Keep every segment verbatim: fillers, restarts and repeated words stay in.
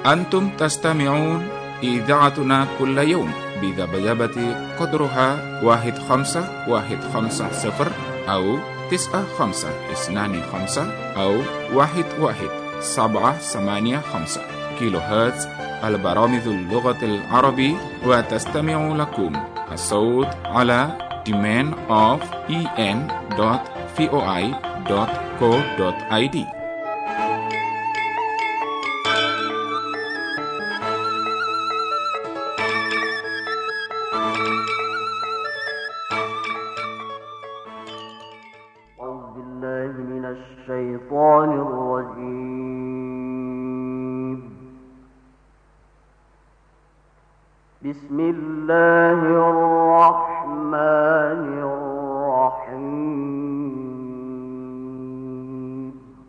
أنتم تستمعون إذاعتنا كل يوم بذبذبة قدرها واحد خمسة واحد خمسة صفر أو تسعة خمسة اثنان خمسة أو واحد واحد سبعة ثمانية خمسة كيلو هرتز. البرامج اللغة العربية، وتستمع لكم الصوت على demand of en dot voi dot co dot id. أعوذ بالله من الشيطان الرجيم. بسم الله الرحمن الرحيم.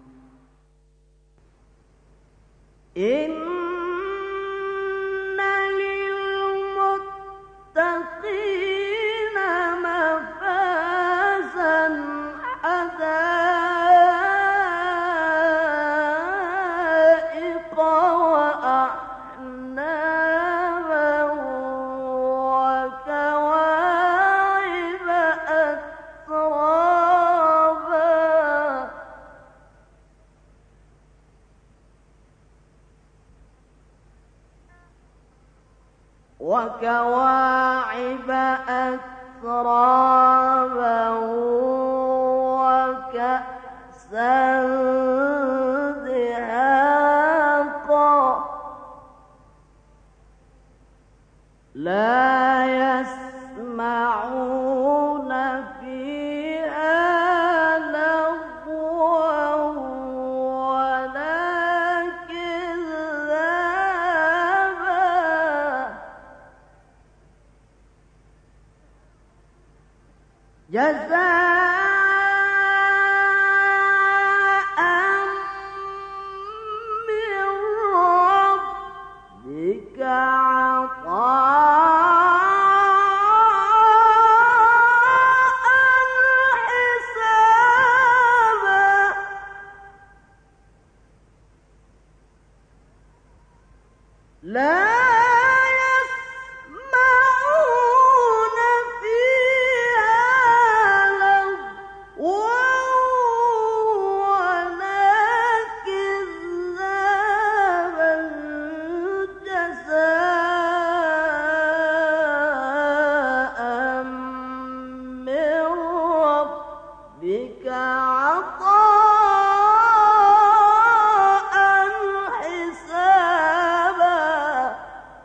إن للمتقين مفازا حدائق وأعنابا وكواعب أترابا وكواعب أترابا وكأسا دهاقا لا يسمعون فيها لغوا ولا كذابا جزاء من ربك عطاء حسابا لا يسمعون فيها لغوا ولا كذابا جزاء من ربك عطاء حسابا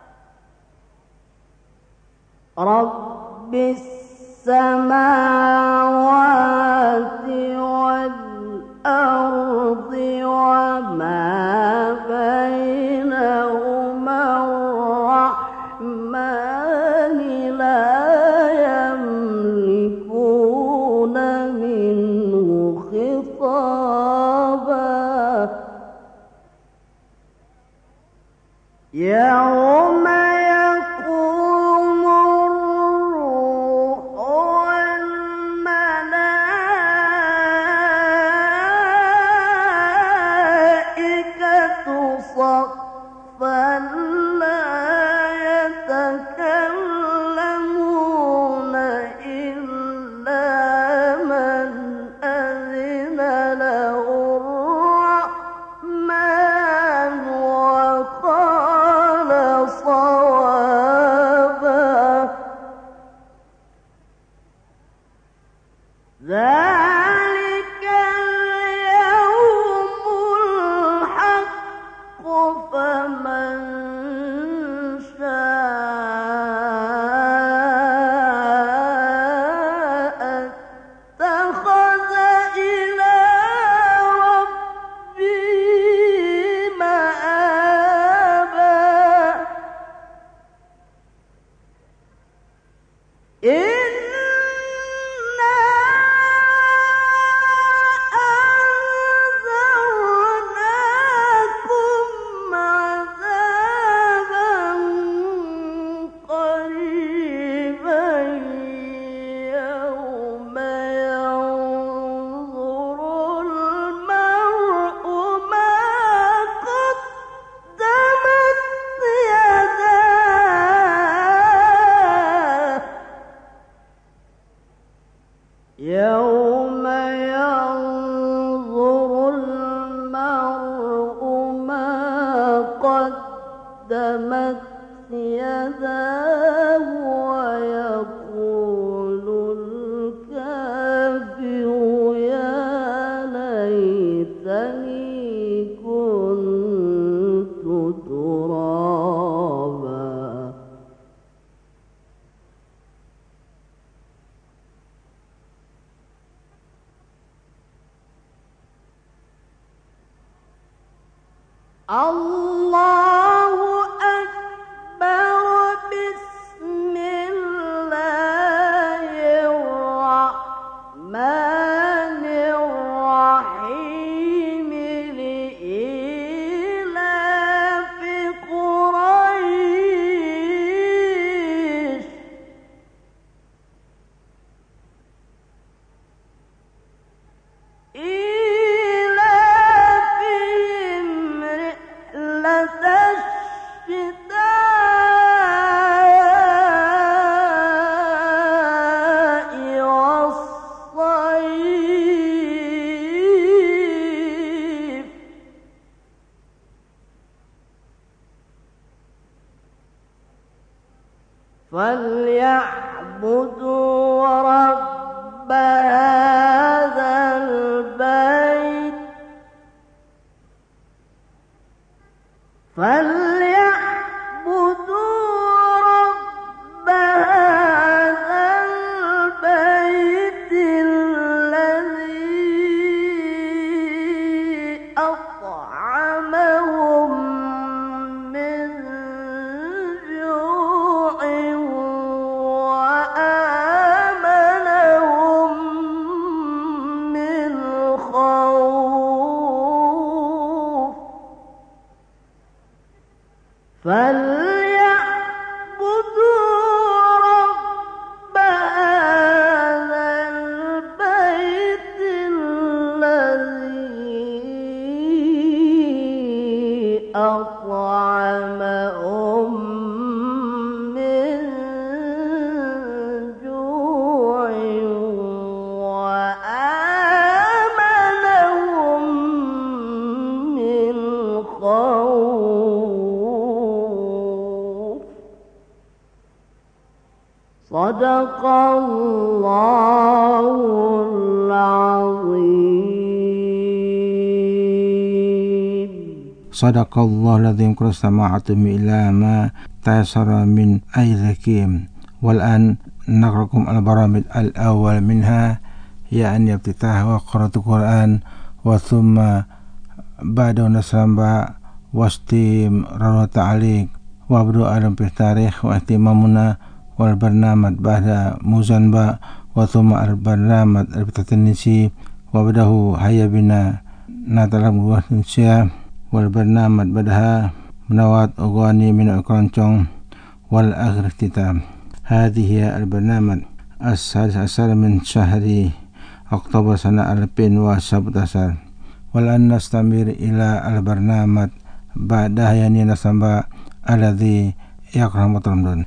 رب السماوات والأرض وما بينهما الرحمن لا يملكون منه خطابا يوم يقوم الروح والملائكة صفا لا يتكلمون إلا من أذن له الرحمن وقال صوابا ذلك اليوم الحق فمن شاء اتخذ إلى ربه مآبا إنا Allahu Akbar. Bismillahirrahmanirrahim. Li'ilafi Quraisy. Ilafihim rihlatash shita'i was-sayf. فليعبدوا رب هذا البيت فليعبدوا رب هذا البيت الذي أطعمهم من جوع وآمنهم من خوف. فليعبدوا رب هذا البيت الذي أطعمهم من جوع وآمنهم من خوف. صدق الله العظيم. Sadaqallahu ladzim kurastama'atum ila ma tayassara min ayzakim. Wal an naqrakum al-baramid al-awwal minha ya'ni iftitah wa qira'atul Qur'an wa thumma ba'da nasramba wastim rawa ta'liq wa abdu alam fi tarikh wa ihtimamuna wal barnamaj ba'da muzanba wa thumma al-barnamaj al-tatanisi wa badahu hayya bina natalam wa insya wal barnamaj badaha menawat ugani min al-keroncong wal akhir ikhtitam. Hadhihi al-barnamaj as-sadis asar min syahri Oktober sana alpin wa sabtasar. Wal an nastamir ila al-barnamaj ba'da yani nasamba alladhi yaqramu Ramadan.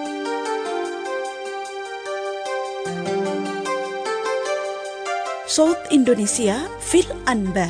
Saut Indonesia Fil Anbar.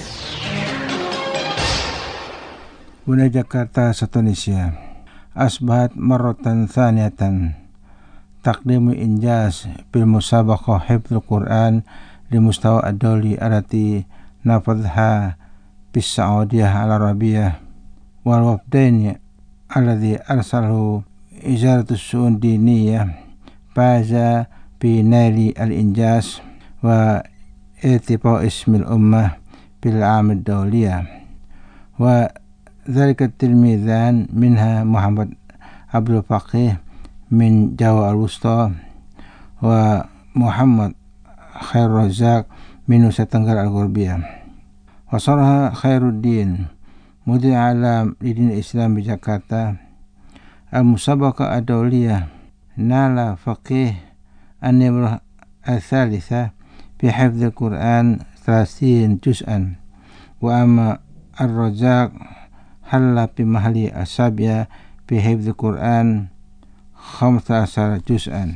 Buna Jakarta Indonesia. Asbahat marratan thaniyatan taqdimu injaz bil musabaqah hifdzul Quran di mustawa ad-dawli alati nafadha bis Saudiyah al-Arabiyah wal wafdain alladhi arsalahu Wizaratus Shu'un Diniyah faza bi naili al-injaz wa irtifa'u ismil ummah bil 'am ad-dawliyah wa dzalika tilmizan minha Muhammad Abdul Faqih min Jawa al-Wusta wa Muhammad Khair Razak min Nusa Tenggara al-Gharbiyah wa sarha Khairuddin Mudi Alam Lidin Islam di Jakarta. Al-Musabaqah ad-Dawliyah nala faqih an-nimrah al-thalitha fi hifdzil Quran thalathina juz'an wa amma ar-Razak halla fi mahli as-sabya fi hifdzil Quran khamsa asara juz'an.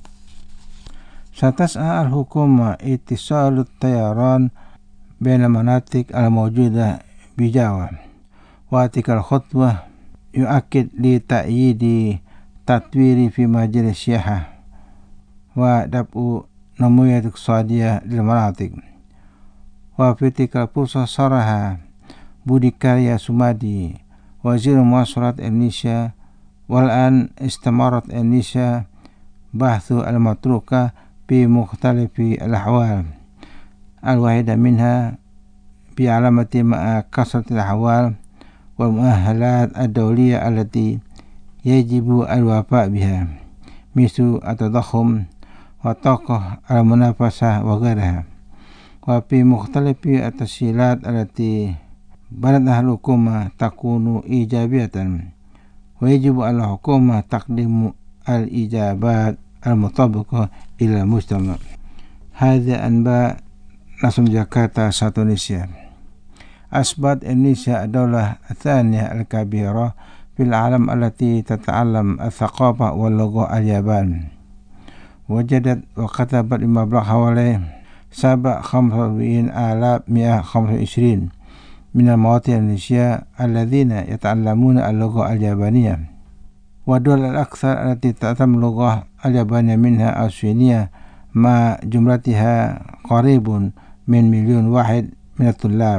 Satas'a al-hukuma ittisalut tayaran baina manatik al-mawjudah bi Jawa wa tikal khutbah yu'akid li ta'yidi tatwiri fi majalis syahah wa dab'u namuyat iqtisadiyah lil manatik wa fi tikal pulsa saraha Budi Karya Sumadi Wazir Muasarat Indonesia wal an istamarat Indonesia bahthu al-matruka fi mukhtalifi al-ahwal al-wahida minha bi alamati ma'a kasratil ahwal والمؤهلات الدولية التي يجب الوفاء بها مثل التضخم وطاقة المنافسة وغيرها، وفي مختلف التسهيلات التي بلدها الحكومة تكون إيجابية، ويجب على الحكومة تقديم الإجابات المطابقة إلى المجتمع. هذا أنباء نصر جاkarta satu Indonesia. أصبحت إندونيسيا الدولة الثانية الكبيرة في العالم التي تتعلم الثقافة واللغة اليابان. وجدت وكتبت بمبلغ حوالي سبعة خمسة وأربعين آلاف مئة وخمسة وعشرين من المواطنين الإندونيسيا الذين يتعلمون اللغة اليابانية. والدول الأكثر التي تتعلم اللغة اليابانية منها الصينية مع جملتها قريب من مليون واحد من الطلاب.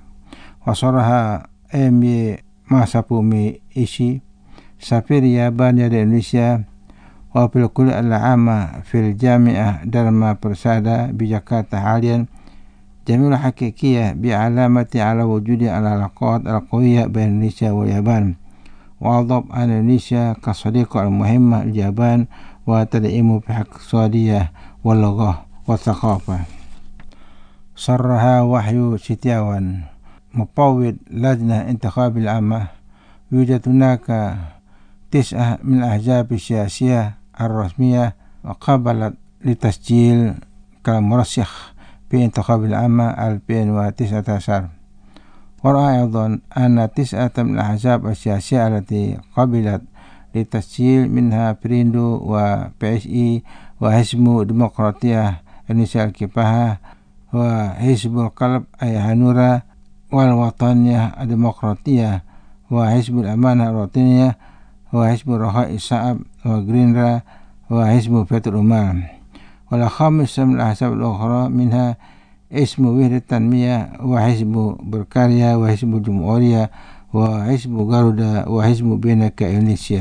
وصرها إيمي ماسابومي إيشي سفير يابانيا لإندونيسيا وفي الكلية العامة في الجامعة دارما برسادا بجاكرتا حاليا جميل حقيقية بعلامة على وجود العلاقات القوية بين إندونيسيا واليابان، وأضاف أن إندونيسيا كصديقة المهمة لليابان وتدعم بحق الاقتصادية واللغة والثقافة. صرها وحي ستياوان مفوض لجنة انتخاب العامة يوجد هناك تسعة من الأحزاب السياسية الرسمية وقبلت لتسجيل كمرشح في انتخاب العامة ألفين وتسعة عشر. ورأى أيضا أن تسعة من الأحزاب السياسية التي قبلت للتسجيل منها بريندو وبي إس إي وحزب ديمقراطية إندونيسيا الكفاح وحزب القلب أي هانورا والوطنية الديمقراطية وحزب الأمانة الوطنية وحزب الرخاء الشعب وغرينرا وحزب فتح الأمة. والخامس من الأحزاب الأخرى منها اسم وحدة التنمية وحزب بركاريا وحزب الجمهورية وحزب غارودا وحزب بينك إندونيسيا.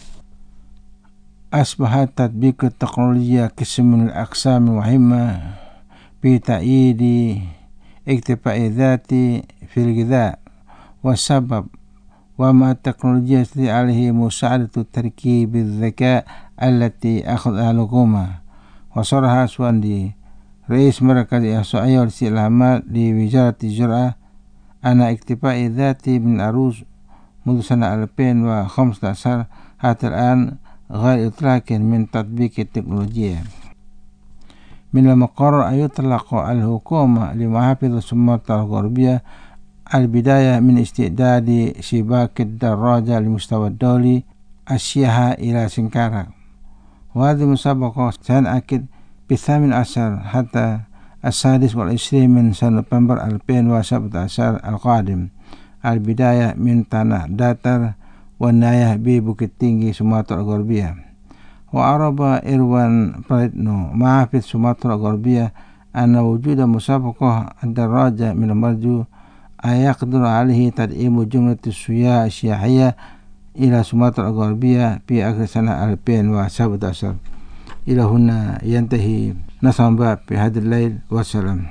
أصبح تطبيق التكنولوجيا قسم من الأقسام المهمة بتأييد اكتفاء الذاتي في الغذاء والسبب، ومع التكنولوجيا يستطيع عليه مساعدة تركيب الذكاء التي أخذها الحكومة. وصرح سواندي رئيس مركز إحصائية والاستعلامات لوزارة الزراعة أن اكتفاء الذاتي من الأرز منذ سنة ألفين وخمسة عشر حتى الآن غير إطلاق من تطبيق التكنولوجيا. من المقرر أن يطلق الحكومة لمحافظة سمطرة الغربية البداية من استعداد شباك الدراجة للمستوى الدولي السياحة إلى سنكارا، وهذه المسابقة سنعقد بالثامن عشر حتى السادس والعشرين من شهر نوفمبر ألفين وسبعة عشر القادم، البداية من تانah datar والنهاية ببukit tinggi سمطرة الغربية. وأعرب إروان برايتنو محافظ سمطرة الغربية أن وجود مسابقة الدراجة من المرجو أن يقدر عليه تدعيم جملة السياح السياحية إلى سمطرة الغربية في آخر سنة ألفين وسبعة عشر. إلى هنا ينتهي نصر باب في هذا الليل، والسلام.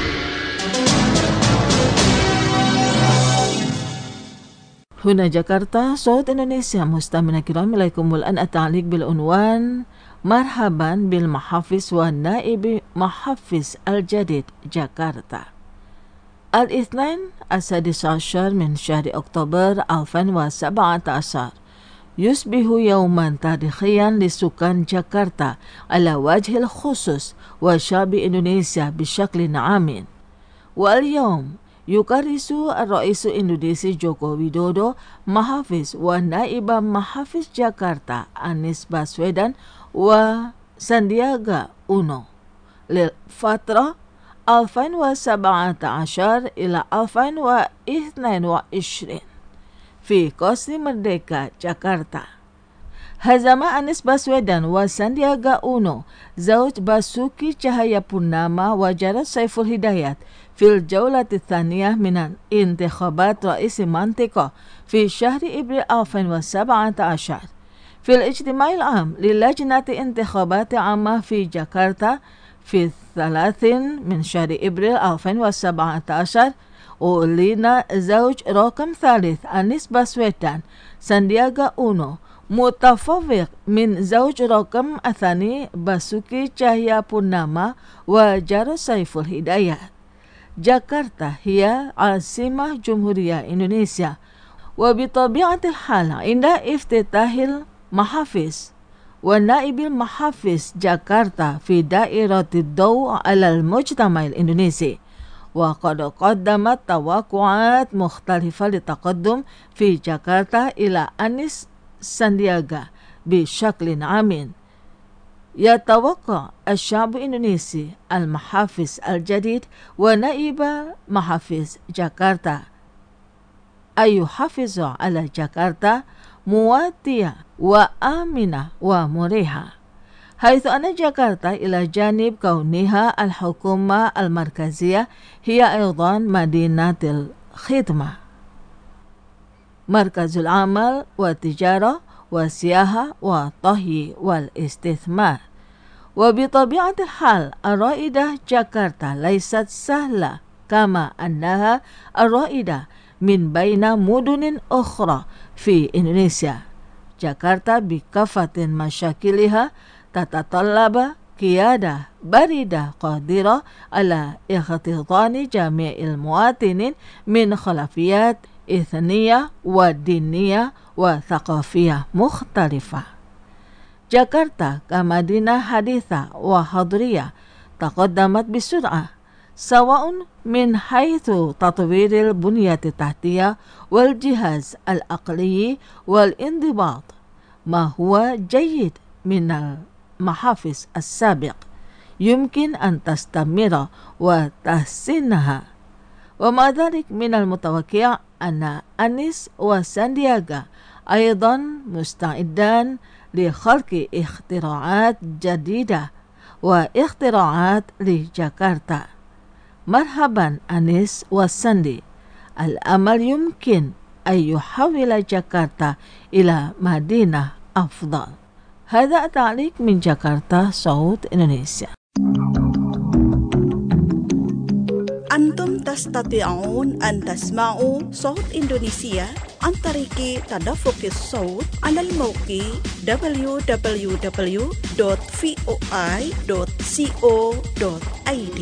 هنا جاكرتا صوت إندونيسيا. مستمعينا الكرام، إليكم الآن التعليق بالعنوان مرحبا بالمحافظ والنائب محافظ الجديد جاكرتا. الاثنين السادس عشر من شهر أكتوبر ألفين وسبعة عشر يصبح يوما تاريخيا لسكان جاكرتا على وجه الخصوص وشعب إندونيسيا بشكل عام. واليوم يكرس الرئيس الإندونيسي جوكو ويدودو محافظ ونائب محافظ جاكرتا أنيس باسويدان وساندياغا أونو للفترة ألفين وسبعة عشر إلى ألفين واثنين وعشرين في قصر مردeka جاكرتا. هزم أنيس باسويدان وساندياغا أونو زوج باسوكي Cahayapurnama وجارة سيف الهدايات في الجولة الثانية من انتخابات رئيس منطقة في شهر إبريل ألفين وسبعة عشر في الاجتماع العام للجنة انتخابات عامة في جاكرتا في الثلاثين من شهر إبريل ألفين وسبعة عشر. أعلن زوج رقم ثالث أنيس باسويدان ساندياغا أونو متفوق من زوج رقم الثاني بasuki Cahayapurnama وجارو سيف الهدايات. جاكرتا هي عاصمة جمهورية إندونيسيا، وبطبيعة الحال عند افتتاح المحافظ ونائب المحافظ جاكرتا في دائرة الضوء على المجتمع الإندونيسي، وقد قدمت توقعات مختلفة للتقدم في جاكرتا إلى أنيس ساندياغا بشكل عام. يتوقع الشعب الإندونيسي المحافظ الجديد ونائب محافظ جاكرتا أن يحافظ على جاكرتا مواتية وآمنة ومريحة، حيث أن جاكرتا إلى جانب كونها الحكومة المركزية هي أيضا مدينة الخدمة، مركز العمل والتجارة والسياحة والطهي والاستثمار. وبطبيعة الحال الرائدة جاكرتا ليست سهلة كما أنها الرائدة من بين مدن أخرى في إندونيسيا. جاكرتا بكافة مشاكلها تتطلب قيادة باردة قادرة على اختضان جميع المواطنين من خلفيات إثنية ودينية وثقافية مختلفة. جاكرتا كمدينة حديثة وحضرية تقدمت بسرعة، سواء من حيث تطوير البنية التحتية والجهاز العقلي والانضباط، ما هو جيد من المحافظ السابق يمكن أن تستمر وتحسينها. ومع ذلك من المتوقع أن أنيس وساندياغا أيضا مستعدان لخلق اختراعات جديدة واختراعات لجاكرتا. مرحبا أنيس وساندي، الأمل يمكن أن يحول جاكرتا إلى مدينة أفضل. هذا تعليق من جاكرتا صوت إندونيسيا. أنتم تستطيعون أن تسمعوا صوت إندونيسيا عن طريق تدفق الصوت على الموقع دبليو دبليو دبليو دوت فوي دوت كو دوت اي دي.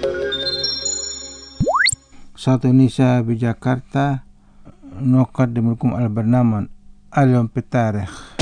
صوت إندونيسيا بجاكرتا نقدم لكم البرنامج اليوم في التاريخ.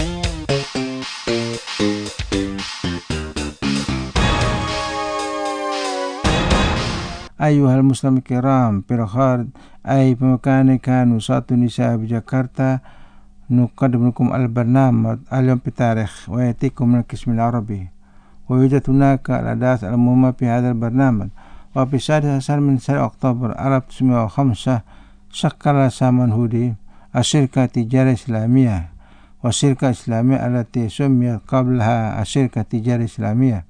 أيها المسلمين الكرام في الخارج أي في مكان كانوا صوت إندونيسيا بجاكرتا نقدم لكم البرنامج اليوم في التاريخ ويأتيكم من القسم العربي. ويوجد هناك الأحداث المهمة في هذا البرنامج. وفي السادس عشر من شهر أكتوبر ألف وتسعمائة وخمسة شكل سامان هودي الشركة التجارية الإسلامية، والشركة الإسلامية التي سميت قبلها الشركة التجارية الإسلامية،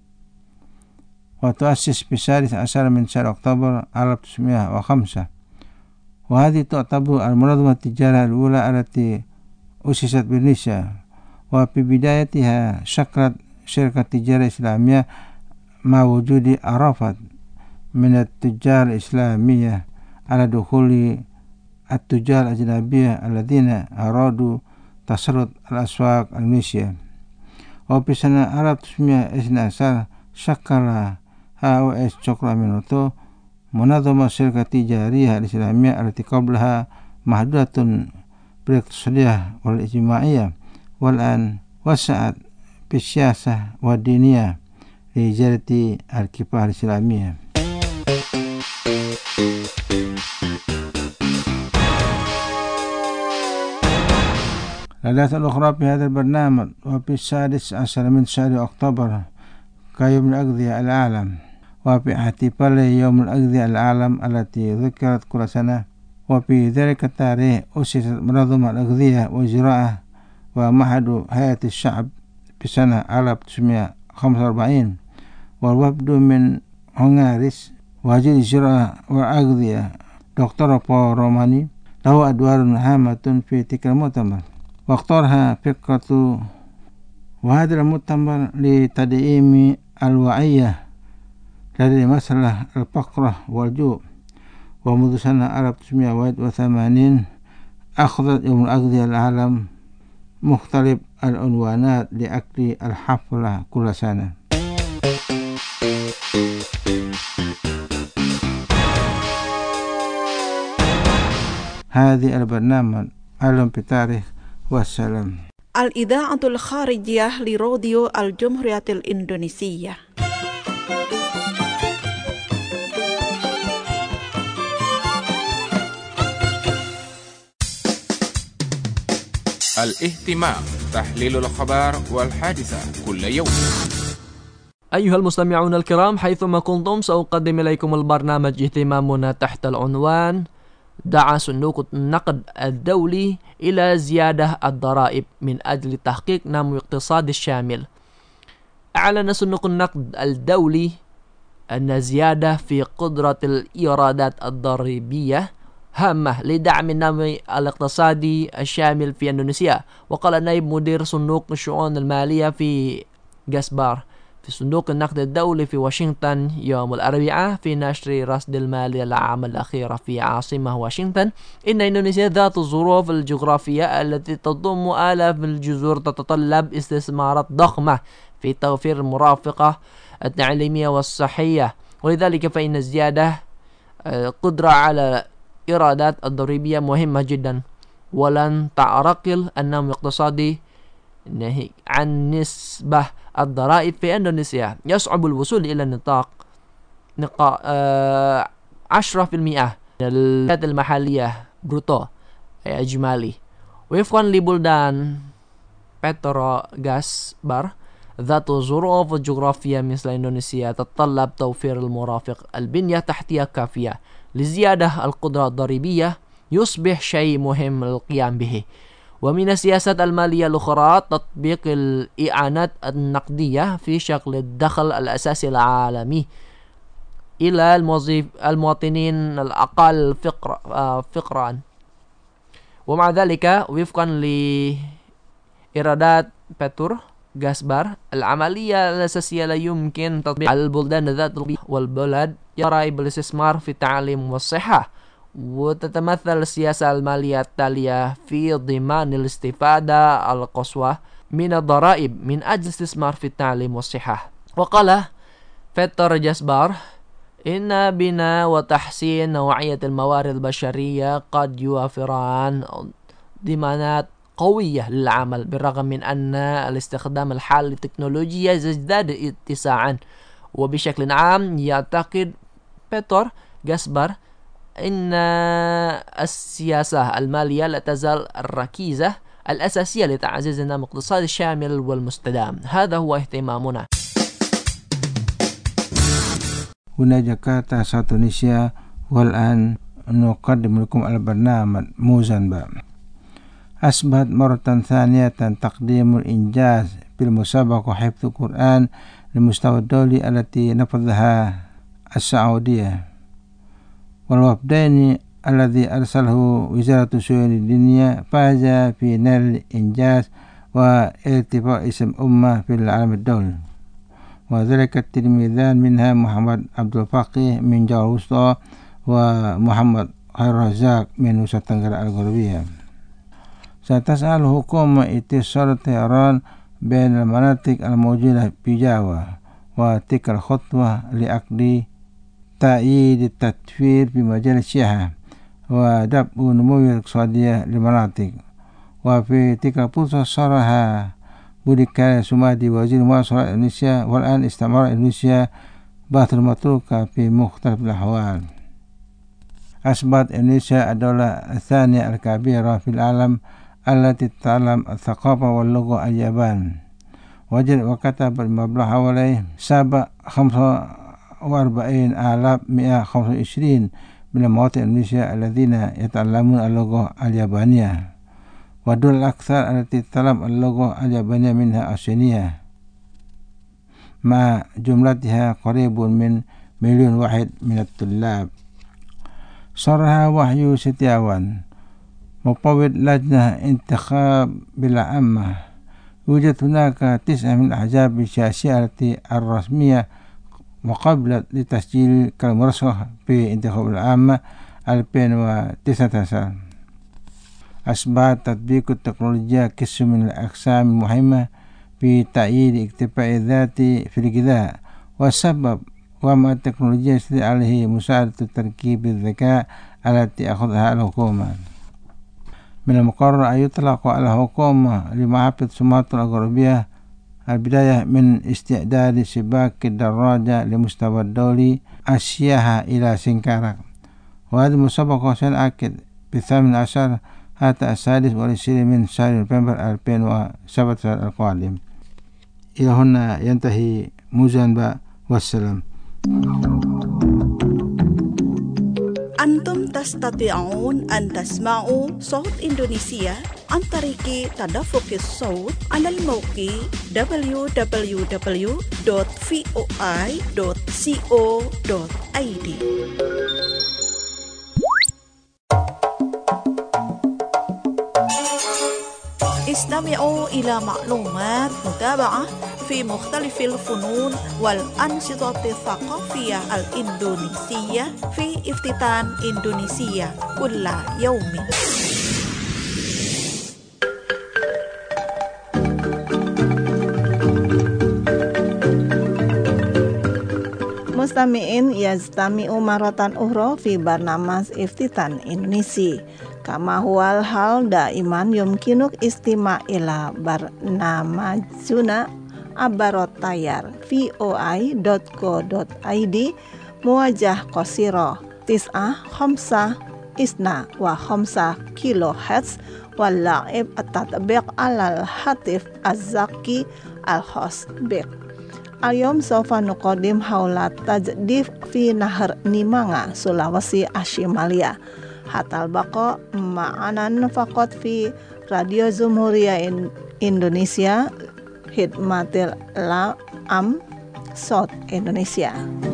وتؤسس في السادس عشر من شهر أكتوبر ألف وتسعمائة وخمسة. وهذه تعتبر المنظمة التجارية الأولى التي أسست بإندونيسيا. وفي بدايتها شكلت شركة التجارية الإسلامية مع وجود أرافات من التجار الإسلامية على دخول التجار الأجنبية الذين أرادوا تسرد الأسواق الإندونيسية. وفي سنة ألف وتسعمائة واثني عشر شكل هاو إس تشوكرامينوتو منظمة شركة تجارية الإسلامية التي قبلها محدودة بالاقتصادية والاجتماعية، والآن وسعت في السياسة والدينية لإجارة الكفاءة الإسلامية. الأحداث الأخرى في هذا البرنامج. وفي السادس عشر من شهر أكتوبر كيوم الأغذية العالم، وفي احتفال يوم الأغذية العالم التي ذكرت كل سنة. وفي ذلك التاريخ أسست منظمة الأغذية والزراعة ومعهد هيئة الشعب في سنة ألف وتسعمائة وخمسة وأربعين. والوفد من هنغاريس وزير الزراعة والأغذية دكتور بول روماني له أدوار هامة في تلك المؤتمر، واختارها فكرة وهذا المؤتمر لتدعيم الوعية لدى مسألة الفقر والجوع. ومنذ سنة ألف وتسعمائة وواحد وثمانين أخذت يوم الأغذية العالم مختلف العنوانات لأكل الحفلة كل سنة. هذه البرنامج علم بتاريخ والسلام. الإذاعة الخارجية لراديو الجمهورية الإندونيسية. الاهتمام، تحليل الأخبار والحادثة كل يوم. أيها المستمعون الكرام، حيثما كنتم سأقدم إليكم البرنامج اهتمامنا تحت العنوان دعا صندوق النقد الدولي إلى زيادة الضرائب من أجل تحقيق نمو اقتصادي شامل. أعلن صندوق النقد الدولي أن زيادة في قدرة الإيرادات الضريبية هامة لدعم النمو الاقتصادي الشامل في إندونيسيا. وقال نائب مدير صندوق الشؤون المالية في جاسبار في صندوق النقد الدولي في واشنطن يوم الأربعاء في نشر رصد المالية العام الأخيرة في عاصمة واشنطن إن إندونيسيا ذات الظروف الجغرافية التي تضم آلاف الجزر تتطلب استثمارات ضخمة في توفير المرافقة التعليمية والصحية، ولذلك فإن الزيادة قدرة على إيرادات الضريبية مهمة جدا، ولن تعرقل النمو الاقتصادي ناهيك عن نسبة الضرائب في إندونيسيا. يصعب الوصول إلى نطاق نقا آه عشرة في المئة من الإيرادات المحلية بروتو إجمالي. وفقا لبلدان بتروجاسبر ذات ظروف جغرافية مثل إندونيسيا تتطلب توفير المرافق البنية التحتية كافية لزيادة القدرة الضريبية يصبح شيء مهم للقيام به. ومن السياسات المالية الأخرى تطبيق الإعانات النقدية في شكل الدخل الأساسي العالمي إلى الموظف المواطنين الأقل فقر فقرا. ومع ذلك وفقا لإيرادات بتر جاسبر العملية الأساسية لا يمكن تطبيق على البلدان ذات والبلد ضرائب الاستثمار في التعليم والصحة. وتتمثل السياسة المالية التالية في ضمان الاستفادة القصوى من الضرائب من أجل الاستثمار في التعليم والصحة. وقال بتر جاسبر إن بناء وتحسين نوعية الموارد البشرية قد يوفران ضمانات قوية للعمل، بالرغم من أن الاستخدام الحالي للتكنولوجيا يزداد اتساعا. وبشكل عام يعتقد بتر جاسبر إن السياسة المالية لا تزال الركيزة الأساسية لتعزيز النمو الاقتصادي الشامل والمستدام. هذا هو اهتمامنا. هنا جاكرتا صوت إندونيسيا، والآن نقدم لكم البرنامج موزنبا. أصبحت مرة ثانية تقديم الإنجاز في المسابقة حفظ القرآن للمستوى الدولي التي نفذها السعودية، والوفدين الذي أرسله وزارة الشؤون الدينية فاز في نيل الإنجاز وارتفاع اسم أمة في العالم الدولي، وذلك التلميذان منها محمد عبد الفقيه من جاوا الوسطى ومحمد خير الرزاق من نوسا تنغرا الغربية. ستسعى الحكومة اتصال الطيران بين المناطق الموجودة في جاوا، وتلك الخطوة لأقضي تأييد التطوير في مجال السياحة ودفع النمو الاقتصادي للمناطق. وفي تلك الفرصة صرح بودي كاريا سومادي وزير مواصلات إندونيسيا، والآن استمر إندونيسيا بحث المتروكة في مختلف الأحوال. أصبحت إندونيسيا الدولة الثانية الكبيرة في العالم التي تتعلم الثقافة واللغة اليابان. وجد وكتب المبلغ حوالي سبعة خمسة وأربعين آلاف مئة وخمسة وعشرين من المواطنين إندونيسيا الذين يتعلمون اللغة اليابانية، والدول الأكثر التي تتعلم اللغة اليابانية منها الصينية مع جملتها قريب من مليون واحد من الطلاب. صرح وحي ستياوان مفوض لجنة انتخاب بالعامة يوجد هناك تسعة من الأحزاب السياسية التي الرسمية وقبل لتسجيل كالمرشح في انتخاب العامة ألفين وتسعة عشر. أصبح تطبيق التكنولوجيا قسم من الأقسام المهمة في تأييد الاكتفاء الذاتي في الغذاء، والسبب وما التكنولوجيا يستطيع عليه مساعدة تركيب الذكاء التي أخذها الحكومة. من المقرر أن يطلق على الحكومة لمحافظة سومطرة الغربية البداية من استعداد سباق الدراجة لمستوى الدولي السياحة إلى سنكارك، وهذه المسابقة سنعقد بالثامن عشر حتى السادس والعشرين من شهر نوفمبر ألفين وسبعة عشر القادم. إلى هنا ينتهي موزان والسلام. أنتم تستطيعون أن تسمعوا صوت إندونيسيا عن طريق تدفق الصوت على الموقع دبليو دبليو دبليو دوت فوي دوت كو دوت اي دي. استمعوا إلى معلومات متابعة في مختلف الفنون والأنشطة الثقافية الإندونيسية في افتتان إندونيسيا كل يوم. مستمعين يستمعوا مرة أخرى في برنامج افتتان إندونيسي. كما هو الحال دائما يمكنك استماع إلى برنامجنا عبر التيار فوي دوت كو دوت اي دي موجه قصيرة تسعة خمسة إثنى وخمسة كيلو هرتز، واللاعب التطبيق على الهاتف الذكي الخاص بك. اليوم سوف نقدم حول التجديف في نهر نيمانغا سولawesi الشمالية. حتى البقاء معنا فقط في راديو جمهورية إندونيسيا خدمة العام صوت إندونيسيا.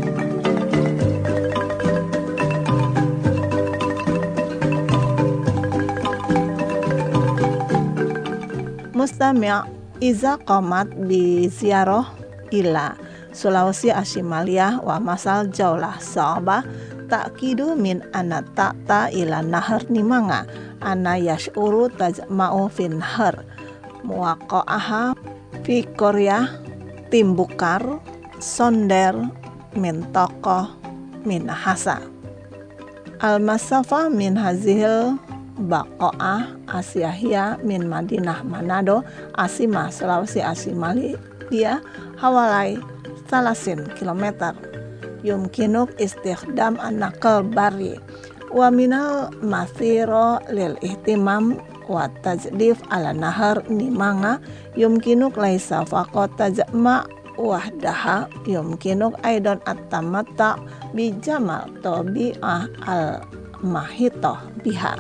مستمع، إذا قامت بزيارة إلى Sulawesi الشمالية ومسال جولة صعبة تأكيد من أن تأتى إلى نهر نيمانغا أن يشعر تجمع في النهر موقعها في كوريا تيمبukar Sonder منطقة Minahasa. المسافة من هذه البقعة السياحية من مدينة مانادو عاصمة سلاوسي الشمالية حوالي ثلاثين كيلومتر. يمكنك استخدام النقل البري، ومن المثير للاهتمام والتجديف على نهر نيمانغا يمكنك ليس فقط تجمع وحدها، يمكنك أيضا التمتع بجمال الطبيعة المحيطة بها.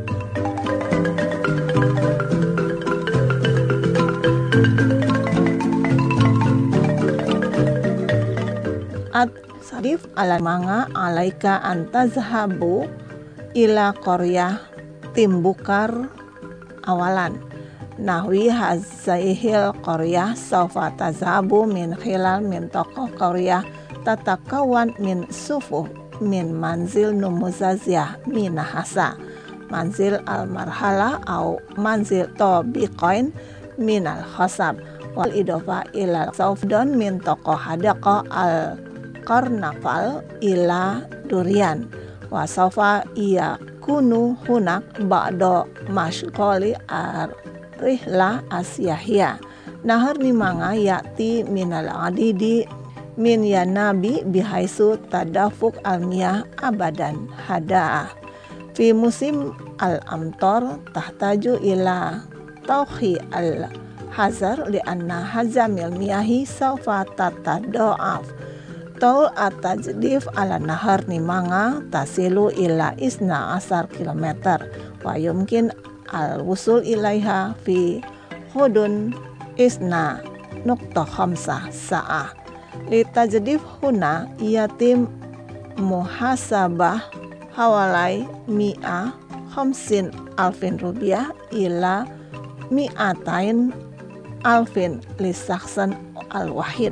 Sarif ala manga alaika antazhabu ila Korea timbukar awalan nahwi hazaihil Korea saufa tazhabu min khilal min tokoh Korea tatakawan min sufuh min manzil numuzaziyah minahasa manzil al-marhala au manzil tobiqoin min al-khasab wal idofa ila saufdon min tokoh hadaqa al karnaval ila durian wa saufa iya kunu hunak ba'do mashgholi ar-rihla asyahiyah. Nahar Nimanga ya'ti minal adidi min yanabi bihaisu tadafuk almiyah abadan hada'ah. Fi musim al-amtor tahtaju ila tauhi al-hazar lianna hazamil miyahi saufa tatado'af. Taul at-tajdif ala nahar Nimanga tasilu ila isna asar kilometer wa yumkin al-wusul ilaiha fi hudun isna nukta khamsah sa'ah. Li tajdif huna yatim muhasabah hawalai mi'a khamsin alfin rupiah ila mi'atain alfin lisaksan al-wahid.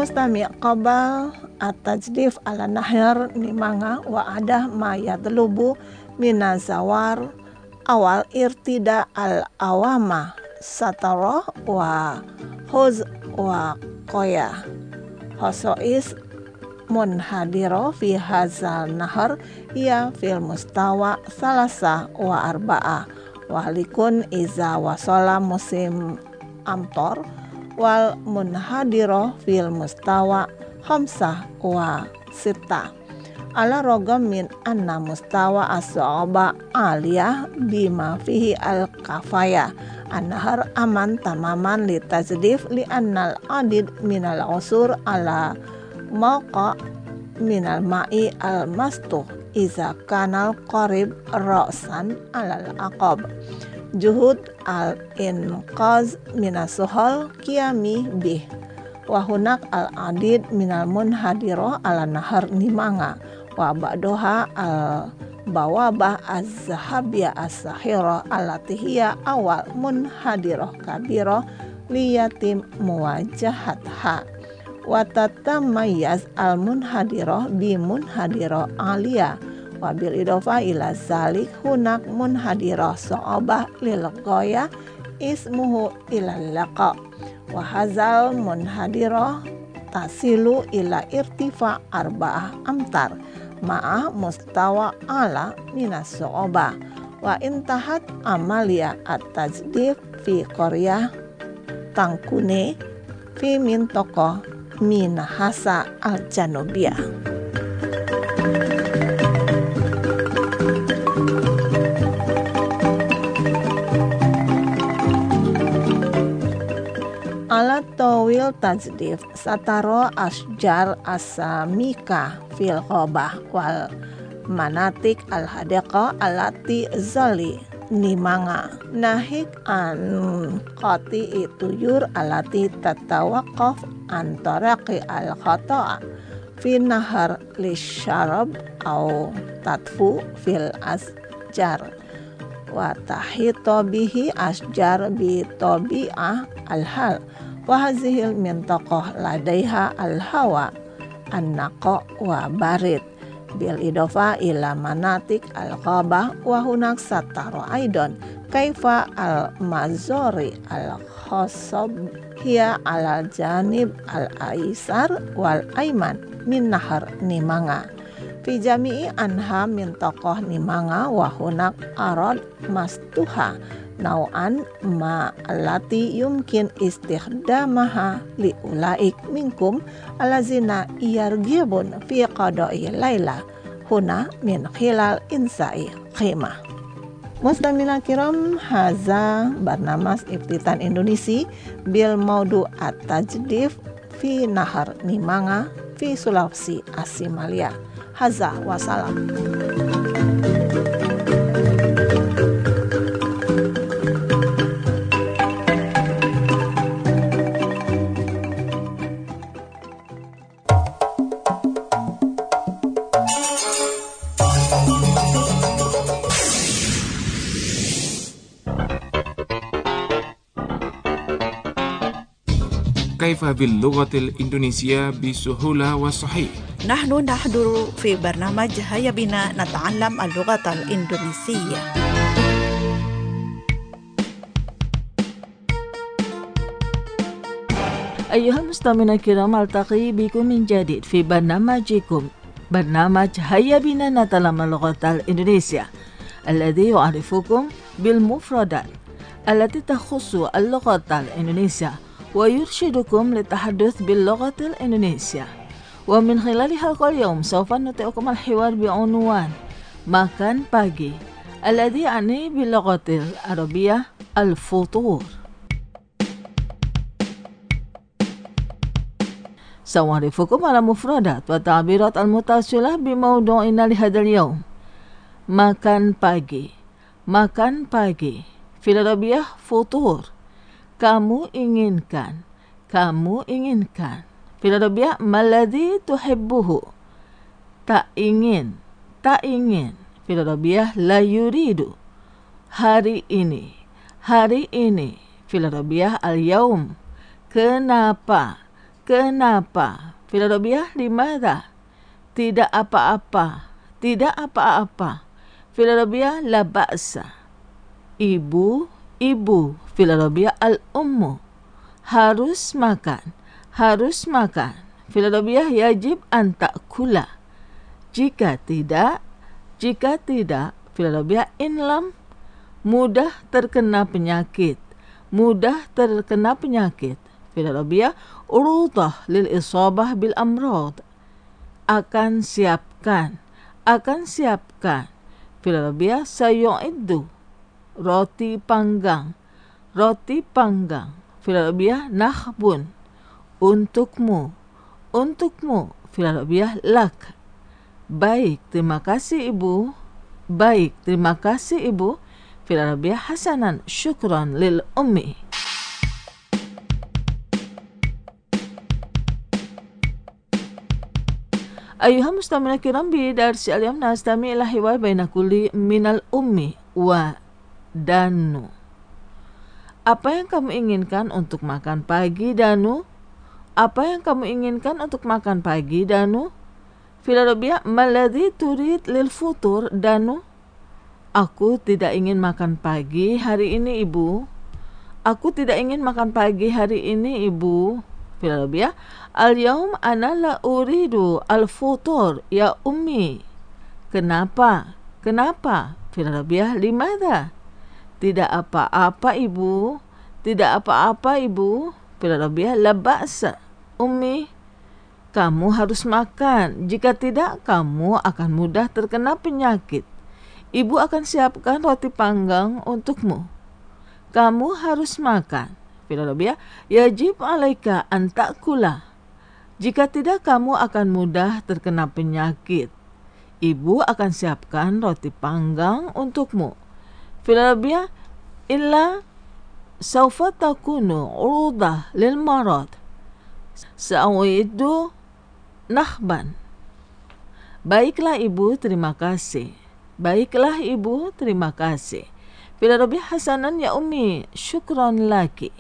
mustami qabal at-tajdif ala nahar nimanga wa ada ma yadlubu minazawar awal irtida al-awama satara wa huz wa qoya hosois munhadiro fi hazal nahar ya fil mustawa salasa wa arba'a walikun iza wasala musim amtor wal munhadiro fil mustawa khamsah wa sita ala rogam min anna mustawa as-so'oba aliyah bima fihi al-kafaya an-nahar aman tamaman li tajdif li annal adid minal usur ala mauqa minal ma'i al-mastuh iza kanal qarib ra'san alal aqab juhud al-inqaz minasuhal qiyami bih wahunak al-adid minal munhadiro ala nahar nimanga wa ba'doha al-bawabah az-zahabiyah as-sahira alatihiyya awal munhadiro kabiro liyatim muwajahatha wa tatamayyaz al-munhadiro bi munhadiro aliyah wa bil idofa ila zalik hunak munhadiro so'obah lil goya ismuhu ila laqa wa hazal munhadiro tasilu ila irtifa arba'ah amtar ma'a mustawa ala minas so'obah wa intahat amalia at-tajdif fi korea tangkune fi min tokoh Minahasa al-Janubiyah. Alat tawil tajdif sataro asjar asamika fil khobah wal manatik al-hadiqa alati zali nimanga nahik an qati ituyur alati tatawaqaf antaraqi al-khata'a fi nahar lisharab au tatfu fil asjar wa tahito bihi asjar bi tabi'ah al-hal wa hazihil mintaqah ladaiha al-hawa an-naqa wa barid bil idofa ila manatik al-qabah wa hunak sataro aidon kaifa al-mazori al-khosab hiya alal janib al-aisar wal aiman min nahar nimanga fi jami'i anha min tokoh nimanga wa hunak arad mastuha nau'an ma allati yumkin istikhdamaha li ulaik minkum alazina yargibun fi qada'i laila huna min khilal insai khimah. Mustamina kiram haza barnamas iftitan Indonesia bil maudu at-tajdif fi nahar nimanga fi Sulawesi Asimalia. Haza wassalam. كيف باللغة الإندونيسية بسهولة وصحيح؟ نحن نحضر في برنامج هيا بنا نتعلم اللغة الإندونيسية. أيها المستمعون الكرام ألتقي بكم من جديد في برنامجكم برنامج هيا بنا نتعلم اللغة الإندونيسية الذي يعرفكم بالمفردات التي تخص اللغة الإندونيسية ويرشدكم للتحدث باللغة الإندونيسية. ومن خلال حلقة اليوم سوف نطيعكم الحوار بعنوان makan pagi الذي يعني باللغة العربية الفطور. سأعرفكم على مفردات والتعبيرات المتصلة بموضوعنا لهذا اليوم. makan pagi makan pagi في العربية فطور. Kamu inginkan, kamu inginkan. Fil Arabiyah maladhi tuhibbuhu. Tak ingin, tak ingin. Fil Arabiyah la yuridu. Hari ini, hari ini. Fil Arabiyah al-yaum. Kenapa, Kenapa? Fil Arabiyah limadha? Tidak apa-apa. Tidak apa-apa. Fil Arabiyah la ba'sa. Ibu, ibu. Fil Arabiyah al-ummu. Harus makan. Harus makan. Fil Arabiyah yajib an ta'kula. Jika tidak, jika tidak, fil Arabiyah in lam, mudah terkena penyakit. Mudah terkena penyakit. Fil Arabiyah urudah lil isabah bil amrad. Akan siapkan. Akan siapkan. Fil Arabiyah sayu'iddu. Roti panggang. Roti panggang. Fil Arabiyah nahbun. Untukmu. Untukmu. Fil Arabiyah lak. Baik, terima kasih ibu. Baik, terima kasih ibu. Fil Arabiyah hasanan. Syukran lil ummi. أيها المستمعون الكرام بدرس اليوم نستمع إلى حوار بين كل من الأم ودانو. Apa yang kamu inginkan untuk makan pagi, Danu? Apa yang kamu inginkan untuk makan pagi, Danu? Fil Arabiyah maladhi turid lil futur, Danu? Aku tidak ingin makan pagi hari ini, ibu. Aku tidak ingin makan pagi hari ini, ibu. Fil Arabiyah al-yawm ana la uridu al-futur ya ummi. Kenapa? Kenapa? Fil Arabiyah limadha? Tidak apa-apa, ibu. Tidak apa-apa, ibu. Fil Arabiyah la ba'sa ummi. Kamu harus makan. Jika tidak, kamu akan mudah terkena penyakit. Ibu akan siapkan roti panggang untukmu. Kamu harus makan. Fil Arabiyah yajib alaika an ta'kula. Jika tidak, kamu akan mudah terkena penyakit. Ibu akan siapkan roti panggang untukmu. Fil Arabiyah illa sawfa takunu urudah lil marad. Sa'uiddu nahban. Baiklah ibu, terima kasih. Baiklah ibu, terima kasih. Fil Arabiyah hasanan ya ummi, syukran laki.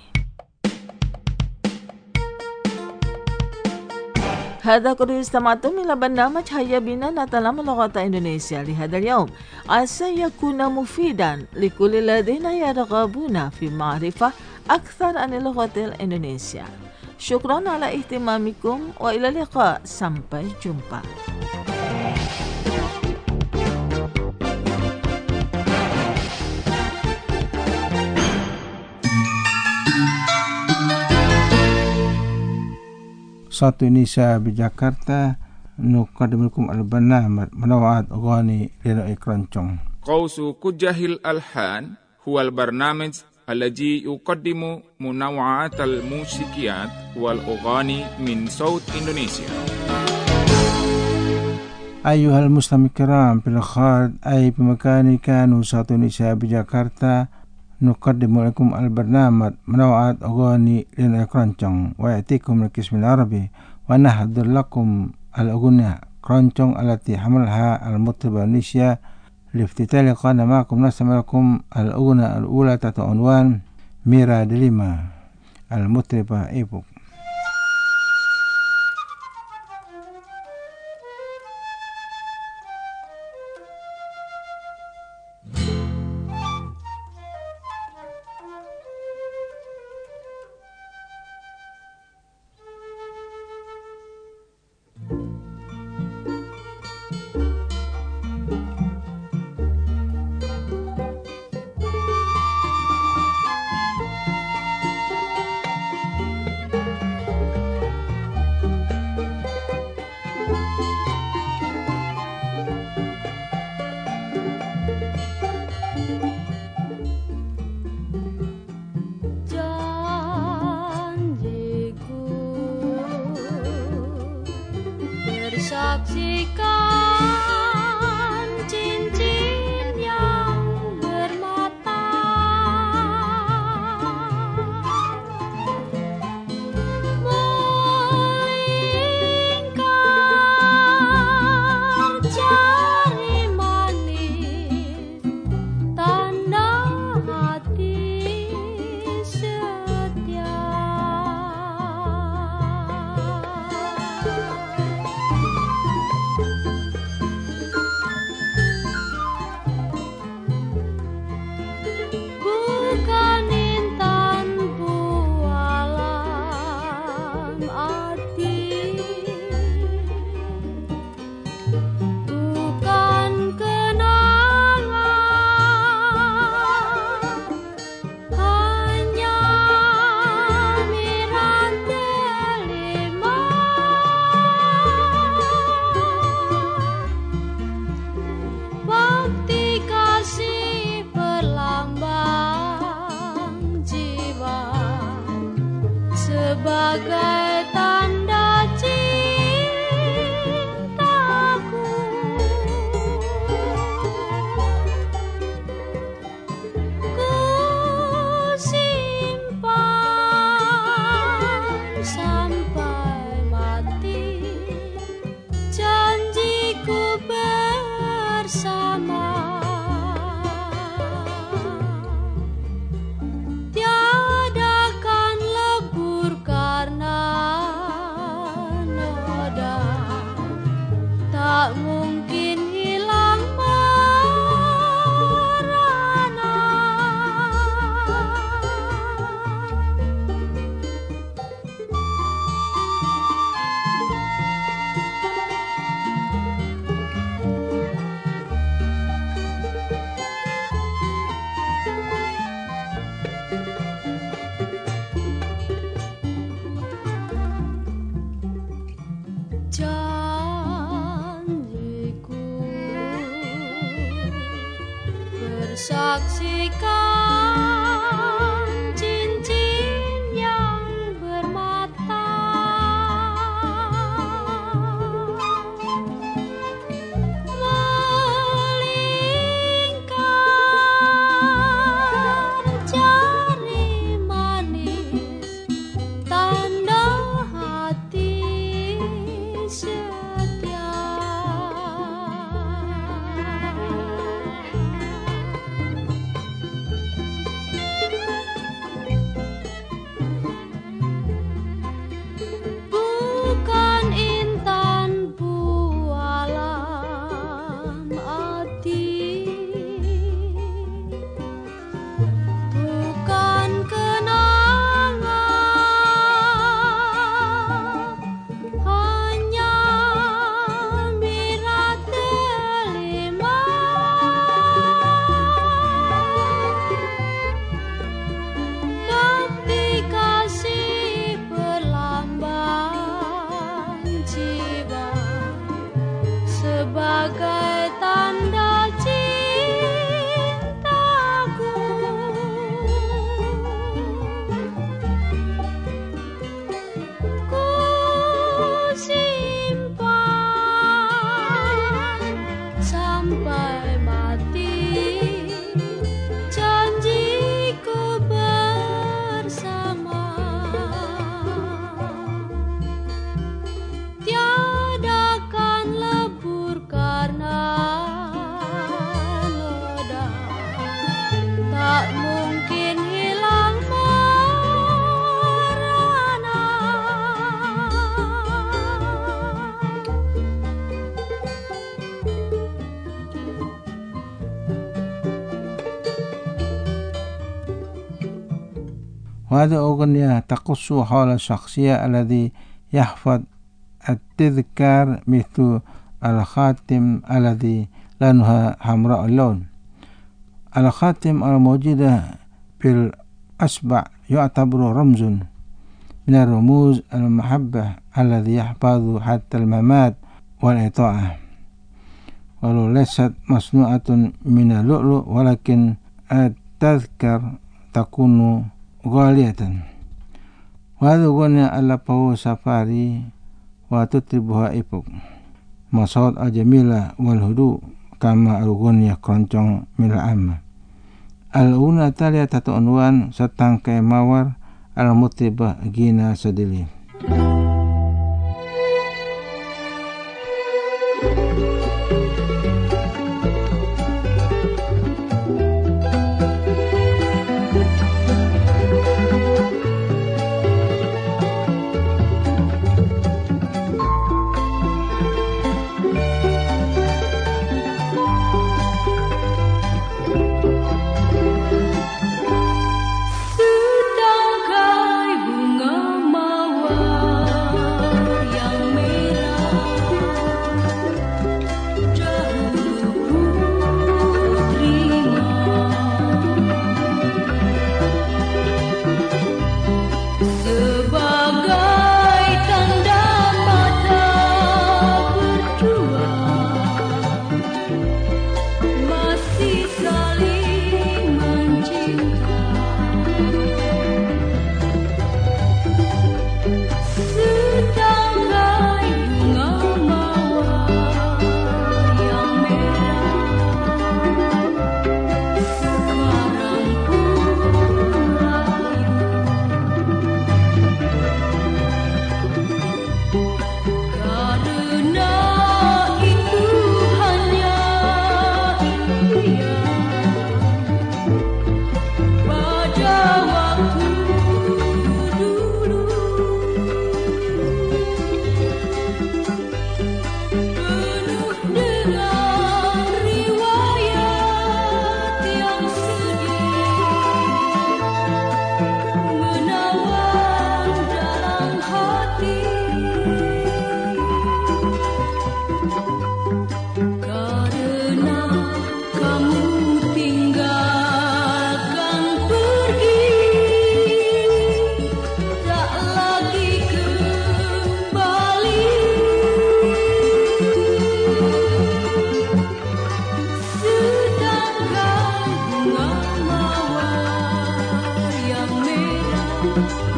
هذا كله استمعتم إلى برنامج هيا بنا نتعلم اللغة الإندونيسية لهذا اليوم. عسى يكون مفيدا لكل الذين يرغبون في معرفة أكثر عن اللغة الإندونيسية. شكرا على اهتمامكم وإلى اللقاء. Sampai jumpa. Satu Indonesia di Jakarta nuqaddimukum al-barnamij manawat ghani lil ikroncong. Qausu kujahil alhan huwal barnamij alladhi yuqaddimu munawwa'at al-musikiyat wal ughani min saut Indonesia. Ayuhal muslimin kiram fil kharij ay bimakani kanu satu Indonesia di Jakarta nuqaddimu lakum al-barnamij manawat ghani lil ikroncong wa ya'tikum al-qism al-arabi wa nahdur lakum al-ughniya kroncong allati hamalha al-mutrib Indonesia liftitali qana ma'akum nasamakum al-ughna al-ula tata unwan Mira Delima al-mutriba Ibuk. sebagai tanda cintaku. Ku simpan sampai mati janjiku bersama. Tak mungkin hilang merana. Saksikan cincin yang bermata, melingkar jari manis, tanda hati setia. Sebagai tanda cintaku, ku simpan sampai mati janjiku bersama. Tiadakan lebur karena noda, tak mungkin hilang merana. وهذه أغنية تقص حول الشخصية الذي يحفظ التذكار مثل الخاتم الذي لونها حمراء اللون. الخاتم الموجودة في الأصبع يعتبر رمز من الرموز المحبة الذي يحفظ حتى الممات والإطاعة، ولو ليست مصنوعة من اللؤلؤ ولكن التذكار تكون غالية. وهذه أغنية ألفه سفاري وتطربها إيبوك مصوت الجميلة والهدوء كما الأغنية keroncong milik amma. Al-Una التالية تحت عنوان Setangkai Mawar المطربة Gina Sadili. Setangkai bunga mawar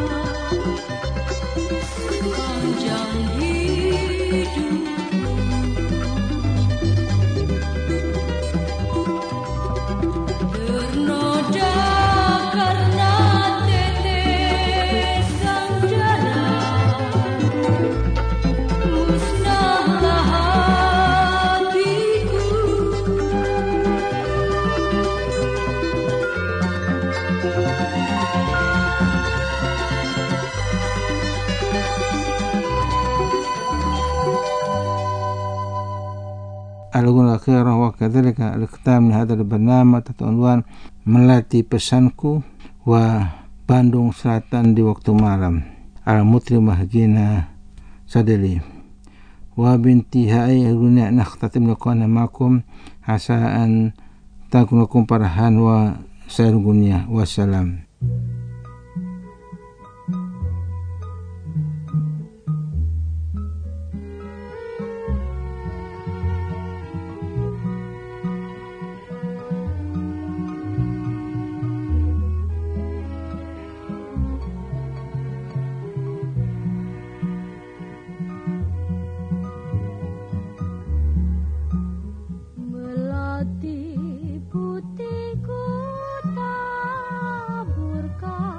panjang hidup. Ternoda karena tetesan darah, musnahlah hatiku. الأولى الأخيرة وكذلك الختام لهذا البرنامج تحت عنوان Melati Pesanku wa Bandung Selatan di Waktu Malam Al-Mutrimah Gina Sadeli wa bintihai dunia nakhtatim liqana makum asa an takun lakum parahan wa sayar dunia wassalam. Melati putihku taburkan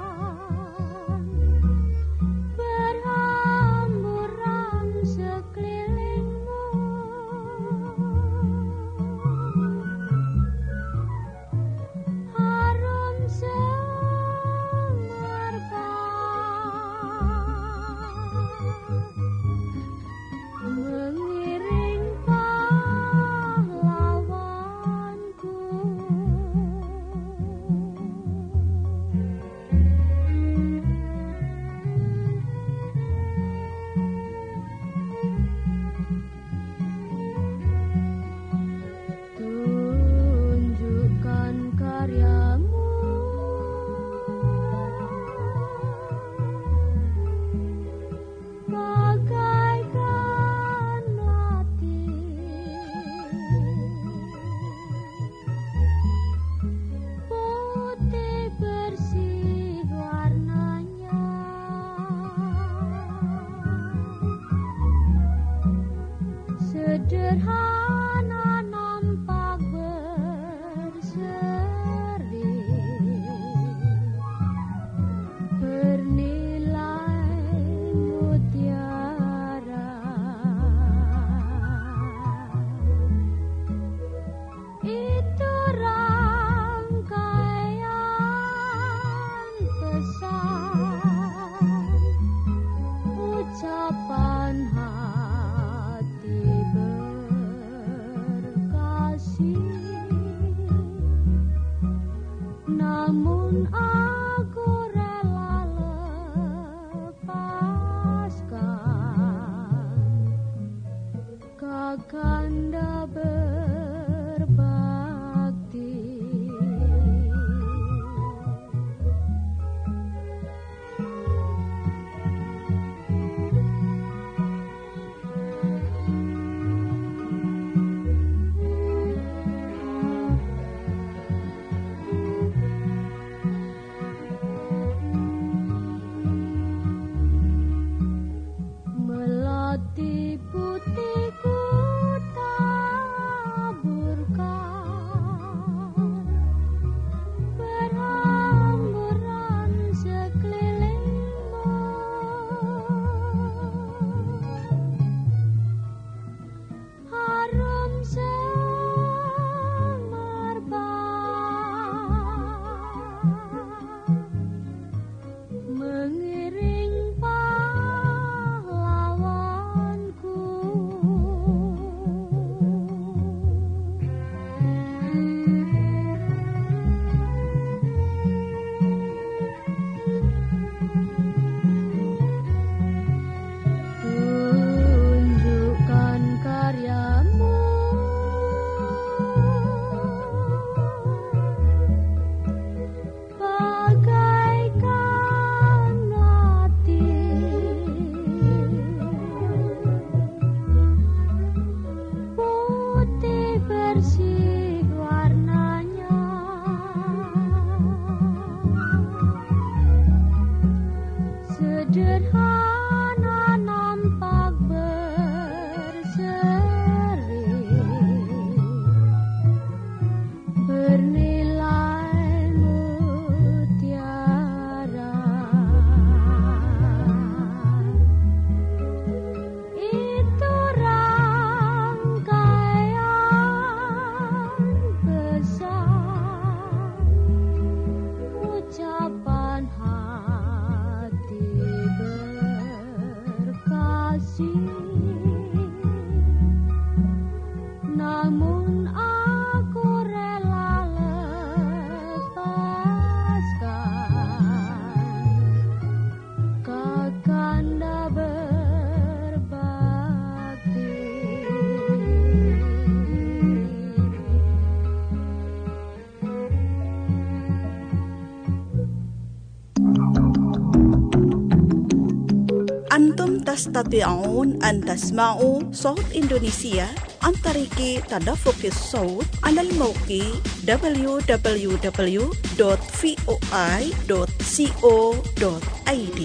Sederhana nampak berseri, bernilai mutiara. Itu rangkaian besar ucapan hati berkasih. Namun aku rela lepaskan kakanda berbakti. Antum tastati'un an tasma'u Sawt Indonesia an tariki tadaffuqis sawt 'ala al-mawqi w w w dot voi dot co dot i d.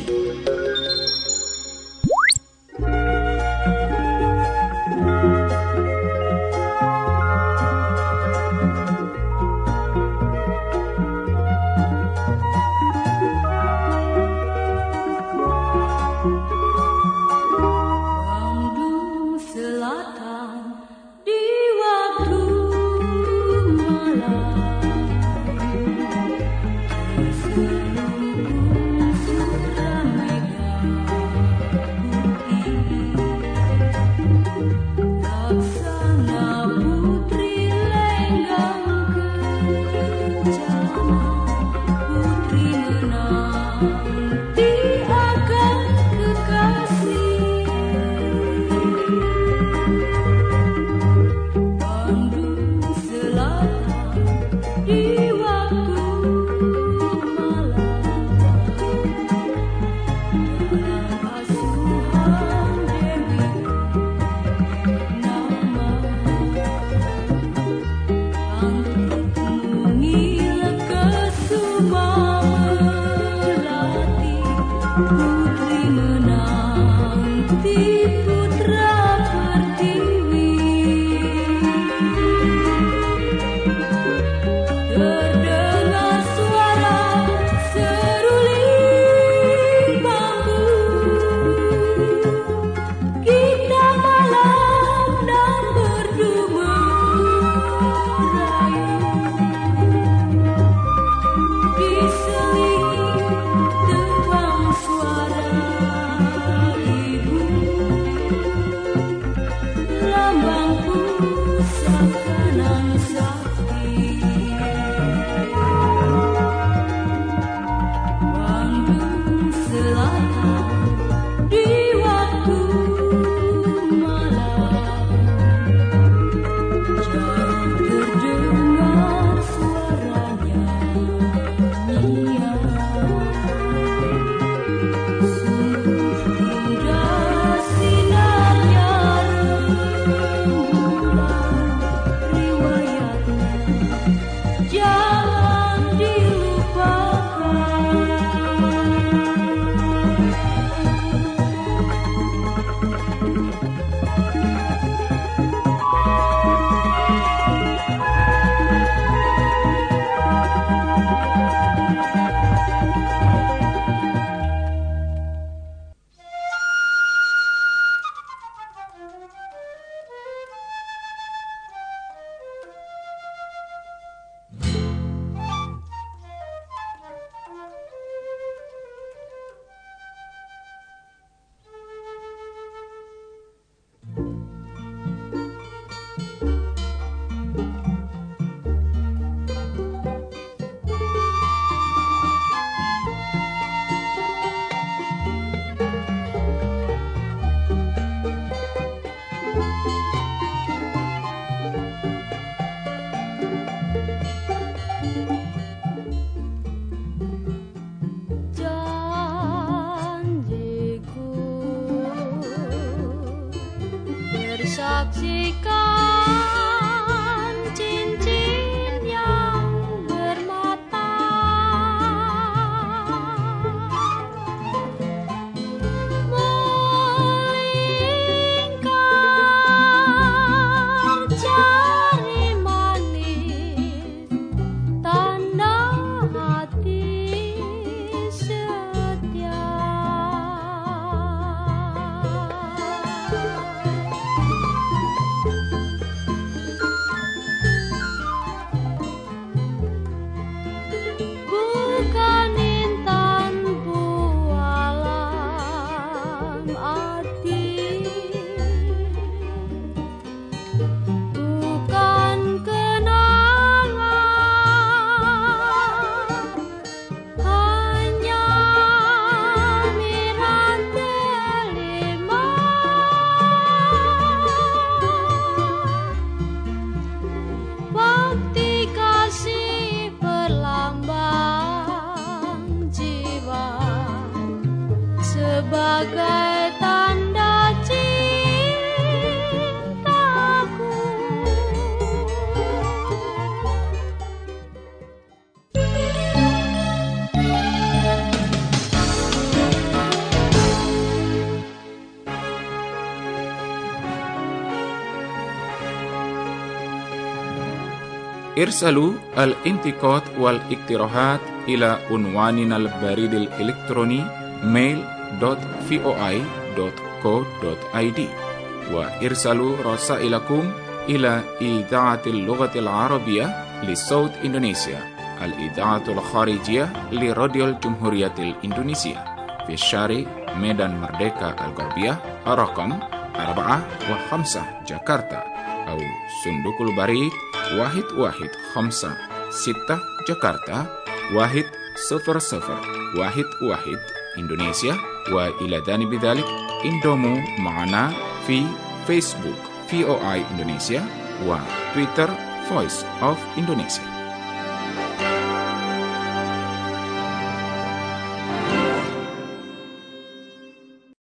Bandung Selatan di waktu malam, terselubung suramega putih, laksana putri lenggang kencana, putri menanti akan kekasih. Bandung Selatan di waktu malam, dalam asuhan Dewi nama, angkut mungil kesuma melati, putri menanti putra pertiwi. Terdengar suara seruling bambu, kita malam dan berdua rayu, diselingi terbang suara ibu, lambang pusaka nan sakti. Bandung Selatan di waktu malam, jauh terdengar suaranya nyanyian. Sungguh indah sinarnya rembulan, riwayatnya jangan dilupakan. saksikan cincin yang bermata sebagai tanda cintaku. ارسلوا الانتقاد والاقتراحات إلى عنواننا البريد الإلكتروني mail dot voi dot co dot id وارسلوا رسائلكم إلى إذاعة اللغة العربية لصوت إندونيسيا الإذاعة الخارجية لراديو الجمهورية الإندونيسية في الشارع ميدان مردeka الغربية رقم أربعة وخمسة جاكرتا أو صندوق البريد واحد واحد خمسة ستة جاكرتا واحد صفر صفر واحد واحد إندونيسيا. وإلى جانب ذلك انضموا معنا في فيسبوك في أو آي إندونيسيا وتويتر Voice of Indonesia.